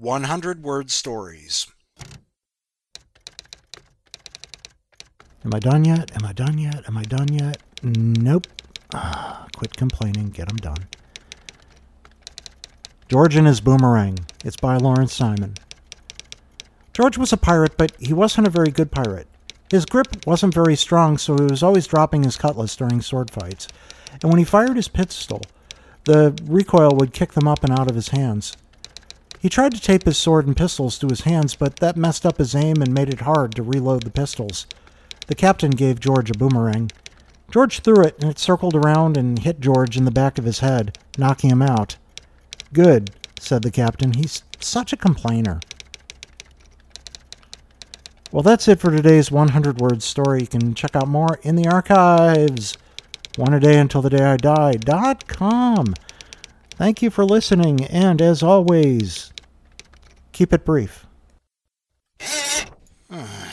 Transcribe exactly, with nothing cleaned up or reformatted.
one hundred word stories. Am I done yet? Am I done yet? Am I done yet? Nope. Ah, quit complaining. Get them done. George and His Boomerang. It's by Lawrence Simon. George was a pirate, but he wasn't a very good pirate. His grip wasn't very strong, so he was always dropping his cutlass during sword fights. And when he fired his pistol, the recoil would kick them up and out of his hands. He tried to tape his sword and pistols to his hands, but that messed up his aim and made it hard to reload the pistols. The captain gave George a boomerang. George threw it, and it circled around and hit George in the back of his head, knocking him out. "Good," said the captain. "He's such a complainer." Well, that's it for today's one hundred word story. You can check out more in the archives. One a day until the day I die dot com. Thank you for listening, and as always, keep it brief.